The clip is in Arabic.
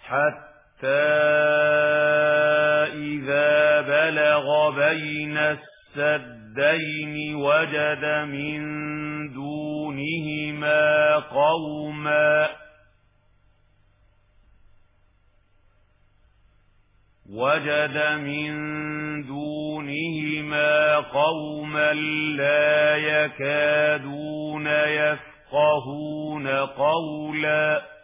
حتى إذا بلغ بين السدين وجد من دونهما قوما لا يكادون يفقهون قولا